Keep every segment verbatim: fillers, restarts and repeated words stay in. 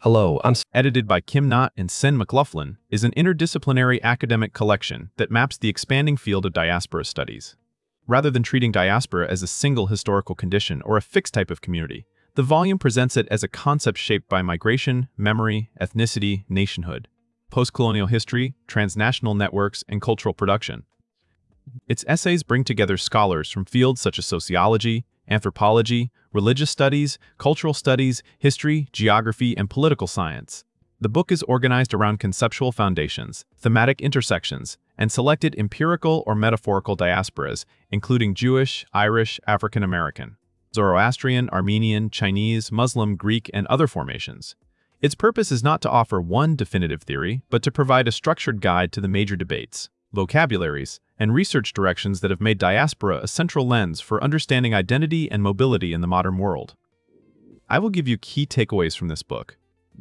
Hello, I'm S- edited by Kim Knott and Sen McLaughlin, is an interdisciplinary academic collection that maps the expanding field of diaspora studies. Rather than treating diaspora as a single historical condition or a fixed type of community, the volume presents it as a concept shaped by migration, memory, ethnicity, nationhood, post-colonial history, transnational networks, and cultural production. Its essays bring together scholars from fields such as sociology, anthropology, religious studies, cultural studies, history, geography, and political science. The book is organized around conceptual foundations, thematic intersections, and selected empirical or metaphorical diasporas, including Jewish, Irish, African American, Zoroastrian, Armenian, Chinese, Muslim, Greek, and other formations. Its purpose is not to offer one definitive theory, but to provide a structured guide to the major debates, vocabularies, and research directions that have made diaspora a central lens for understanding identity and mobility in the modern world. I will give you key takeaways from this book.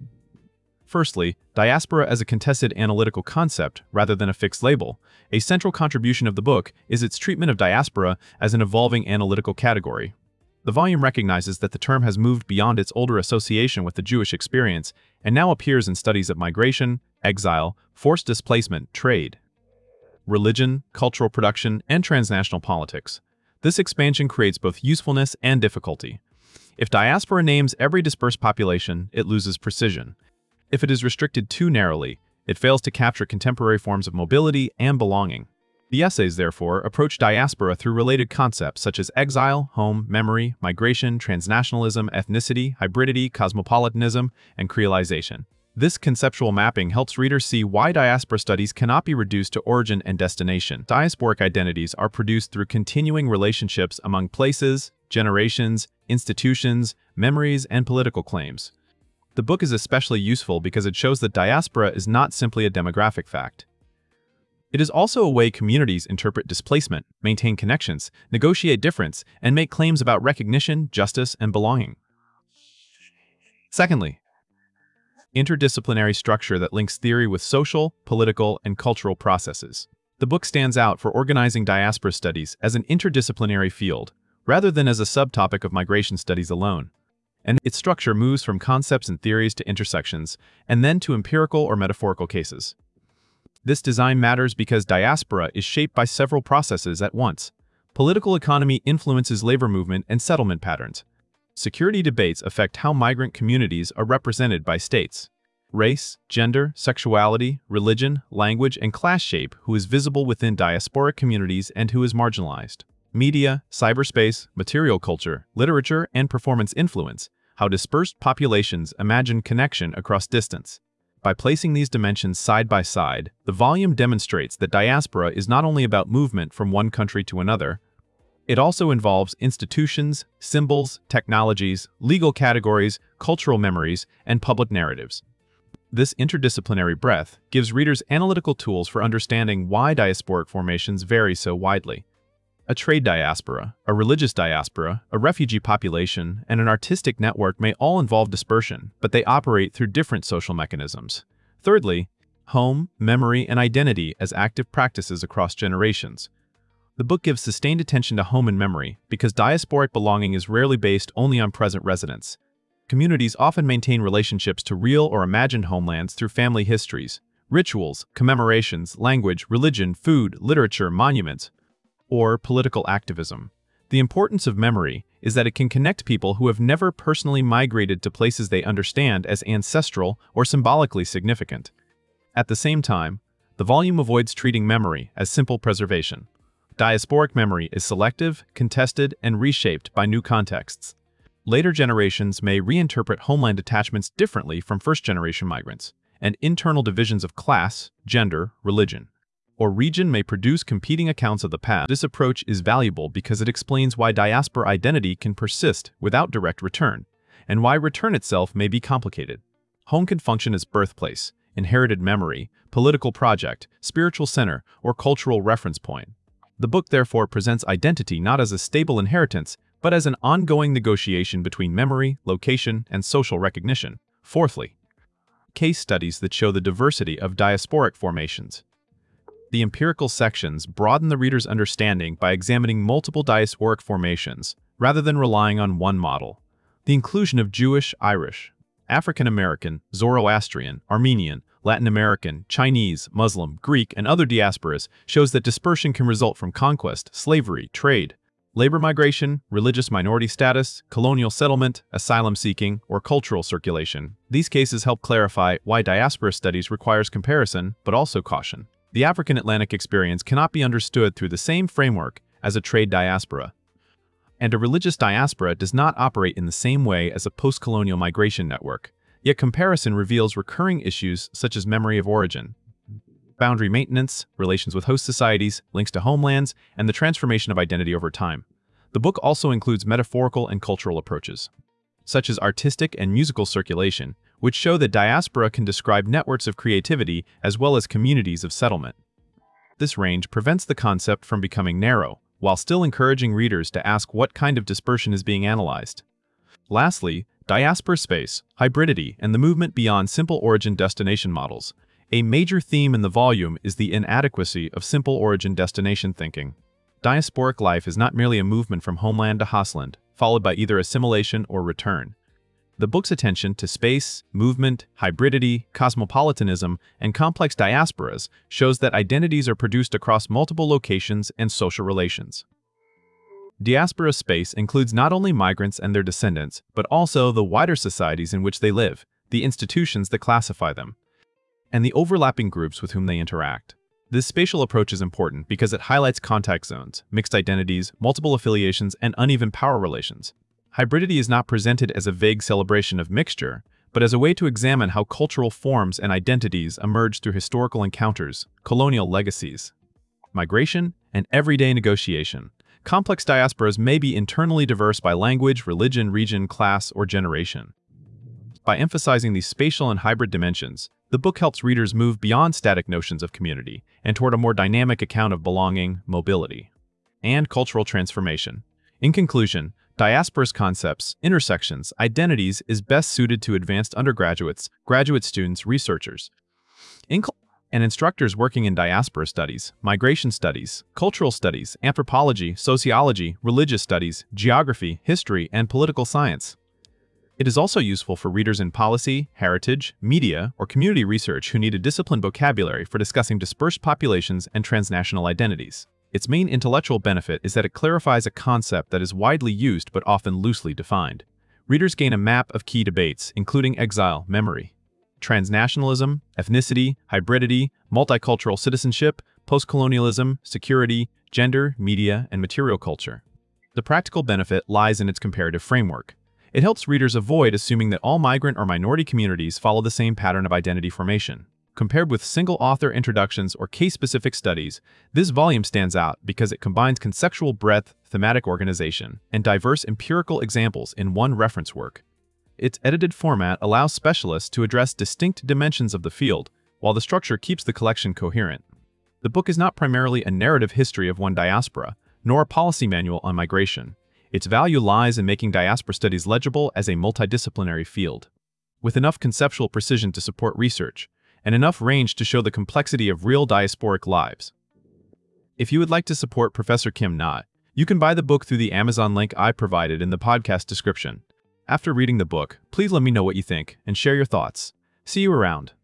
Firstly, diaspora as a contested analytical concept rather than a fixed label. A central contribution of the book is its treatment of diaspora as an evolving analytical category. The volume recognizes that the term has moved beyond its older association with the Jewish experience and now appears in studies of migration, exile, forced displacement, trade, religion, cultural production, and transnational politics. This expansion creates both usefulness and difficulty. If diaspora names every dispersed population, it loses precision. If it is restricted too narrowly, it fails to capture contemporary forms of mobility and belonging. The essays, therefore, approach diaspora through related concepts such as exile, home, memory, migration, transnationalism, ethnicity, hybridity, cosmopolitanism, and creolization. This conceptual mapping helps readers see why diaspora studies cannot be reduced to origin and destination. Diasporic identities are produced through continuing relationships among places, generations, institutions, memories, and political claims. The book is especially useful because it shows that diaspora is not simply a demographic fact. It is also a way communities interpret displacement, maintain connections, negotiate difference, and make claims about recognition, justice, and belonging. Secondly, interdisciplinary structure that links theory with social, political, and cultural processes. The book stands out for organizing diaspora studies as an interdisciplinary field, rather than as a subtopic of migration studies alone. And its structure moves from concepts and theories to intersections, and then to empirical or metaphorical cases. This design matters because diaspora is shaped by several processes at once. Political economy influences labor movement and settlement patterns. Security debates affect how migrant communities are represented by states. Race, gender, sexuality, religion, language, and class shape who is visible within diasporic communities and who is marginalized. Media, cyberspace, material culture, literature, and performance influence how dispersed populations imagine connection across distance. By placing these dimensions side by side, the volume demonstrates that diaspora is not only about movement from one country to another. It also involves institutions, symbols, technologies, legal categories, cultural memories, and public narratives. This interdisciplinary breadth gives readers analytical tools for understanding why diasporic formations vary so widely. A trade diaspora, a religious diaspora, a refugee population, and an artistic network may all involve dispersion, but they operate through different social mechanisms. Thirdly, home, memory, and identity as active practices across generations. The book gives sustained attention to home and memory because diasporic belonging is rarely based only on present residence. Communities often maintain relationships to real or imagined homelands through family histories, rituals, commemorations, language, religion, food, literature, monuments, or political activism. The importance of memory is that it can connect people who have never personally migrated to places they understand as ancestral or symbolically significant. At the same time, the volume avoids treating memory as simple preservation. Diasporic memory is selective, contested, and reshaped by new contexts. Later generations may reinterpret homeland attachments differently from first-generation migrants, and internal divisions of class, gender, religion, or region may produce competing accounts of the past. This approach is valuable because it explains why diaspora identity can persist without direct return, and why return itself may be complicated. Home can function as birthplace, inherited memory, political project, spiritual center, or cultural reference point. The book therefore presents identity not as a stable inheritance, but as an ongoing negotiation between memory, location, and social recognition. Fourthly, case studies that show the diversity of diasporic formations. The empirical sections broaden the reader's understanding by examining multiple diasporic formations, rather than relying on one model. The inclusion of Jewish, Irish, African American, Zoroastrian, Armenian, Latin American, Chinese, Muslim, Greek, and other diasporas shows that dispersion can result from conquest, slavery, trade, labor migration, religious minority status, colonial settlement, asylum seeking, or cultural circulation. These cases help clarify why diaspora studies requires comparison, but also caution. The African Atlantic experience cannot be understood through the same framework as a trade diaspora, and a religious diaspora does not operate in the same way as a post-colonial migration network. Yet comparison reveals recurring issues such as memory of origin, boundary maintenance, relations with host societies, links to homelands, and the transformation of identity over time. The book also includes metaphorical and cultural approaches, such as artistic and musical circulation, which show that diaspora can describe networks of creativity as well as communities of settlement. This range prevents the concept from becoming narrow, while still encouraging readers to ask what kind of dispersion is being analyzed. Lastly, diaspora space, hybridity, and the movement beyond simple origin-destination models. A major theme in the volume is the inadequacy of simple origin-destination thinking. Diasporic life is not merely a movement from homeland to hostland, followed by either assimilation or return. The book's attention to space, movement, hybridity, cosmopolitanism, and complex diasporas shows that identities are produced across multiple locations and social relations. Diaspora space includes not only migrants and their descendants, but also the wider societies in which they live, the institutions that classify them, and the overlapping groups with whom they interact. This spatial approach is important because it highlights contact zones, mixed identities, multiple affiliations, and uneven power relations. Hybridity is not presented as a vague celebration of mixture, but as a way to examine how cultural forms and identities emerge through historical encounters, colonial legacies, migration, and everyday negotiation. Complex diasporas may be internally diverse by language, religion, region, class, or generation. By emphasizing these spatial and hybrid dimensions, the book helps readers move beyond static notions of community and toward a more dynamic account of belonging, mobility, and cultural transformation. In conclusion, diaspora's concepts, intersections, identities is best suited to advanced undergraduates, graduate students, researchers, and instructors working in diaspora studies, migration studies, cultural studies, anthropology, sociology, religious studies, geography, history, and political science. It is also useful for readers in policy, heritage, media, or community research who need a disciplined vocabulary for discussing dispersed populations and transnational identities. Its main intellectual benefit is that it clarifies a concept that is widely used but often loosely defined. Readers gain a map of key debates, including exile, memory, transnationalism, ethnicity, hybridity, multicultural citizenship, postcolonialism, security, gender, media, and material culture. The practical benefit lies in its comparative framework. It helps readers avoid assuming that all migrant or minority communities follow the same pattern of identity formation. Compared with single-author introductions or case-specific studies, this volume stands out because it combines conceptual breadth, thematic organization, and diverse empirical examples in one reference work. Its edited format allows specialists to address distinct dimensions of the field, while the structure keeps the collection coherent. The book is not primarily a narrative history of one diaspora, nor a policy manual on migration. Its value lies in making diaspora studies legible as a multidisciplinary field, with enough conceptual precision to support research, and enough range to show the complexity of real diasporic lives. If you would like to support Professor Kim Na, you can buy the book through the Amazon link I provided in the podcast description. After reading the book, please let me know what you think and share your thoughts. See you around.